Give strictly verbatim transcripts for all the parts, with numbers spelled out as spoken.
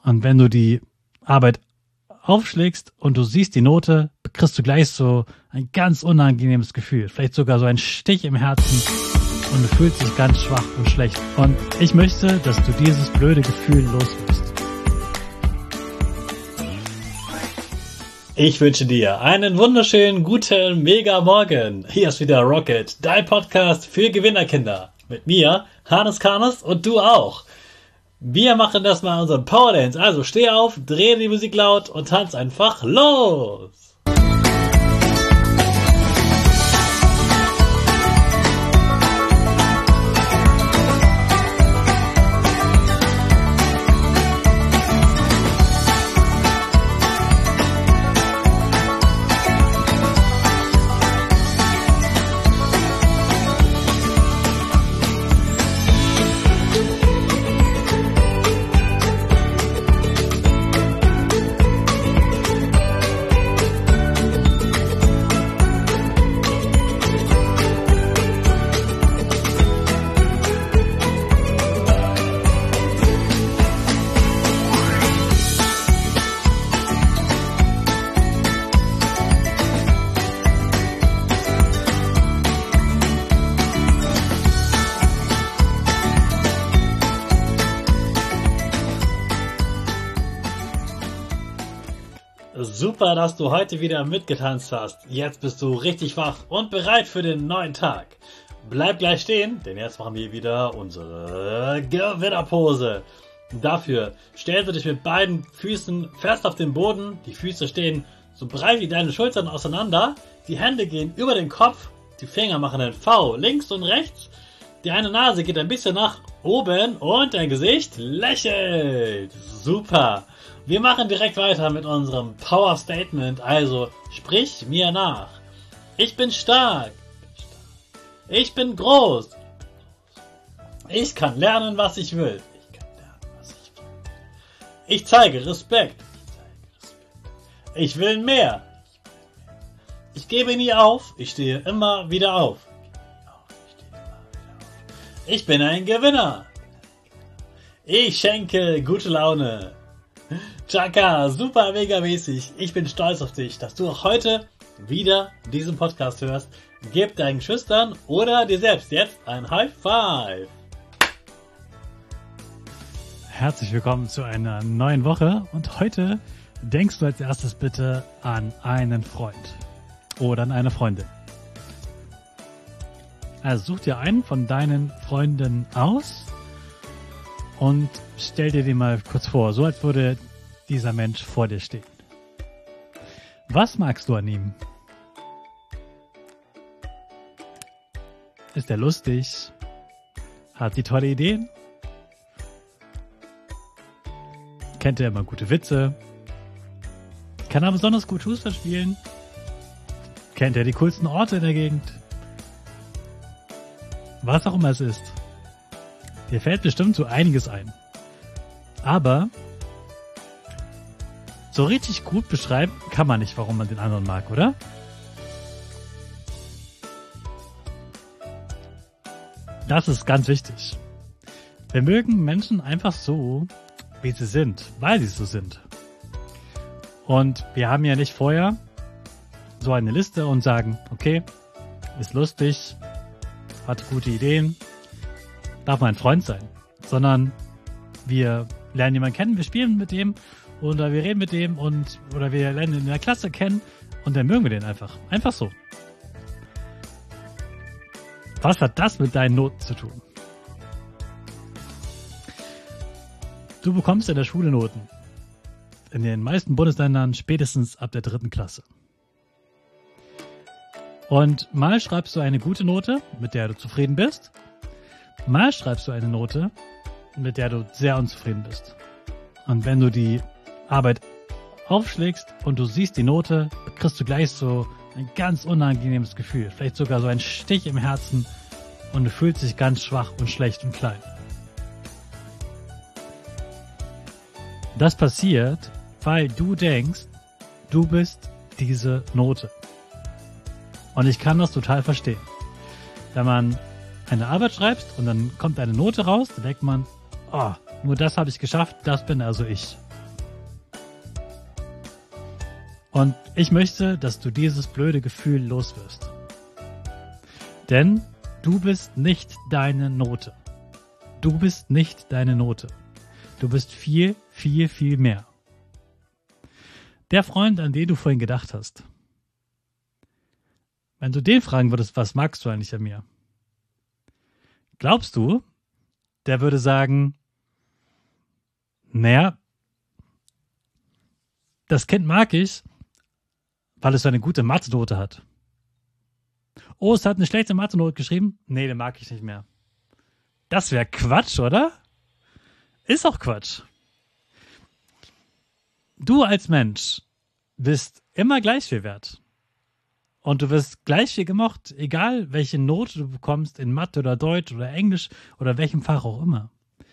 Und wenn du die Arbeit aufschlägst und du siehst die Note, kriegst du gleich so ein ganz unangenehmes Gefühl. Vielleicht sogar so ein Stich im Herzen und du fühlst dich ganz schwach und schlecht. Und ich möchte, dass du dieses blöde Gefühl loswirst. Ich wünsche dir einen wunderschönen, guten, mega Morgen. Hier ist wieder Rocket, dein Podcast für Gewinnerkinder. Mit mir, Hannes Karnes, und du auch. Wir machen das mal unseren Power Dance. Also steh auf, dreh die Musik laut und tanz einfach los. Super, dass du heute wieder mitgetanzt hast. Jetzt bist du richtig wach und bereit für den neuen Tag. Bleib gleich stehen, denn jetzt machen wir wieder unsere Gewinnerpose. Dafür stellst du dich mit beiden Füßen fest auf den Boden. Die Füße stehen so breit wie deine Schultern auseinander. Die Hände gehen über den Kopf. Die Finger machen ein V links und rechts. Die eine Nase geht ein bisschen nach oben und dein Gesicht lächelt. Super. Wir machen direkt weiter mit unserem Power Statement, also sprich mir nach. Ich bin stark. Ich bin groß. Ich kann lernen, was ich will. Ich kann lernen, was ich will. Ich zeige Respekt. Ich will mehr. Ich gebe nie auf. Ich stehe immer wieder auf. Ich bin ein Gewinner. Ich schenke gute Laune. Chaka, super mega mäßig. Ich bin stolz auf dich, dass du auch heute wieder diesen Podcast hörst. Gib deinen Schüchtern oder dir selbst jetzt ein High Five. Herzlich willkommen zu einer neuen Woche und heute denkst du als erstes bitte an einen Freund oder an eine Freundin. Also such dir einen von deinen Freunden aus und stell dir den mal kurz vor, so als würde dieser Mensch vor dir stehen. Was magst du an ihm? Ist er lustig? Hat sie tolle Ideen? Kennt er immer gute Witze? Kann er besonders gut Fußball spielen? Kennt er die coolsten Orte in der Gegend? Was auch immer es ist. Dir fällt bestimmt so einiges ein. Aber so richtig gut beschreiben kann man nicht, warum man den anderen mag, oder? Das ist ganz wichtig. Wir mögen Menschen einfach so, wie sie sind, weil sie so sind. Und wir haben ja nicht vorher so eine Liste und sagen, okay, ist lustig, hat gute Ideen, darf mein Freund sein. Sondern wir lernen jemanden kennen, wir spielen mit dem oder wir reden mit dem und oder wir lernen ihn in der Klasse kennen und dann mögen wir den einfach. Einfach so. Was hat das mit deinen Noten zu tun? Du bekommst in der Schule Noten. In den meisten Bundesländern spätestens ab der dritten Klasse. Und mal schreibst du eine gute Note, mit der du zufrieden bist. Mal schreibst du eine Note, mit der du sehr unzufrieden bist. Und wenn du die Arbeit aufschlägst und du siehst die Note, kriegst du gleich so ein ganz unangenehmes Gefühl. Vielleicht sogar so ein Stich im Herzen und du fühlst dich ganz schwach und schlecht und klein. Das passiert, weil du denkst, du bist diese Note. Und ich kann das total verstehen. Wenn man eine Arbeit schreibt und dann kommt eine Note raus, dann denkt man, oh, nur das habe ich geschafft, das bin also ich. Und ich möchte, dass du dieses blöde Gefühl loswirst. Denn du bist nicht deine Note. Du bist nicht deine Note. Du bist viel, viel, viel mehr. Der Freund, an den du vorhin gedacht hast. Wenn du den fragen würdest, was magst du eigentlich an mir? Glaubst du, der würde sagen, naja, das Kind mag ich, weil es so eine gute Mathe-Note hat. Oh, es hat eine schlechte Mathe-Note geschrieben? Nee, den mag ich nicht mehr. Das wäre Quatsch, oder? Ist auch Quatsch. Du als Mensch bist immer gleich viel wert. Und du wirst gleich viel gemocht, egal welche Note du bekommst in Mathe oder Deutsch oder Englisch oder welchem Fach auch immer.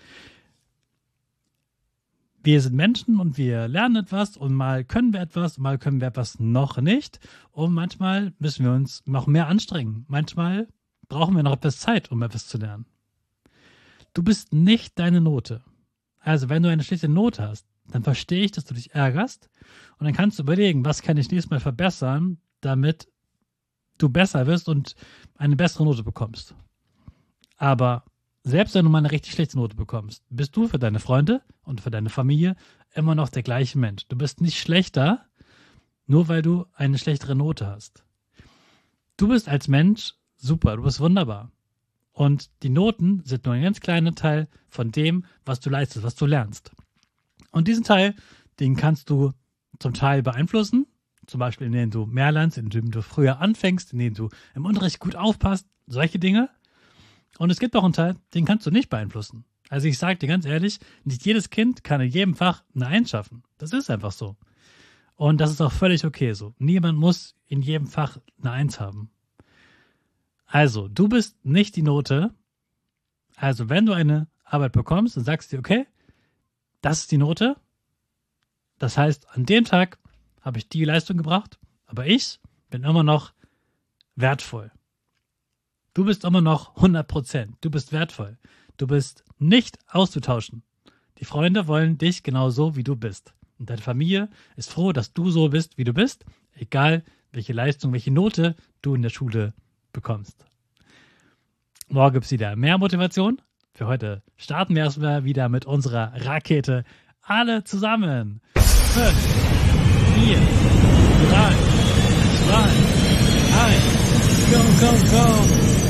Wir sind Menschen und wir lernen etwas und mal können wir etwas und mal können wir etwas noch nicht. Und manchmal müssen wir uns noch mehr anstrengen. Manchmal brauchen wir noch etwas Zeit, um etwas zu lernen. Du bist nicht deine Note. Also wenn du eine schlechte Note hast, dann verstehe ich, dass du dich ärgerst und dann kannst du überlegen, was kann ich nächstes Mal verbessern, damit du besser wirst und eine bessere Note bekommst. Aber selbst wenn du mal eine richtig schlechte Note bekommst, bist du für deine Freunde und für deine Familie immer noch der gleiche Mensch. Du bist nicht schlechter, nur weil du eine schlechtere Note hast. Du bist als Mensch super, du bist wunderbar. Und die Noten sind nur ein ganz kleiner Teil von dem, was du leistest, was du lernst. Und diesen Teil, den kannst du zum Teil beeinflussen, zum Beispiel indem du mehr lernst, indem du früher anfängst, indem du im Unterricht gut aufpasst, solche Dinge. Und es gibt auch einen Teil, den kannst du nicht beeinflussen. Also ich sage dir ganz ehrlich, nicht jedes Kind kann in jedem Fach eine Eins schaffen. Das ist einfach so. Und das ist auch völlig okay so. Niemand muss in jedem Fach eine Eins haben. Also, du bist nicht die Note. Also, wenn du eine Arbeit bekommst und sagst dir, okay, das ist die Note. Das heißt, an dem Tag habe ich die Leistung gebracht, aber ich bin immer noch wertvoll. Du bist immer noch hundert Prozent. Du bist wertvoll. Du bist nicht auszutauschen. Die Freunde wollen dich genau so, wie du bist. Und deine Familie ist froh, dass du so bist, wie du bist, egal welche Leistung, welche Note du in der Schule bekommst. Morgen gibt es wieder mehr Motivation. Für heute starten wir erstmal wieder mit unserer Rakete. Alle zusammen. Fünf, vier, drei, zwei, eins. Go, go, go.